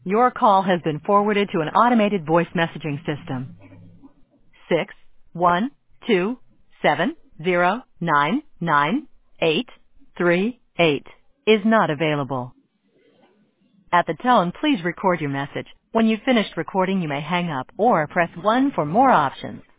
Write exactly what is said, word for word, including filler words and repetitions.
Your call has been forwarded to an automated voice messaging system. Six one two seven zero nine nine eight three eight is not available. At the tone, please record your message. When you've finished recording, you may hang up or press one for more options.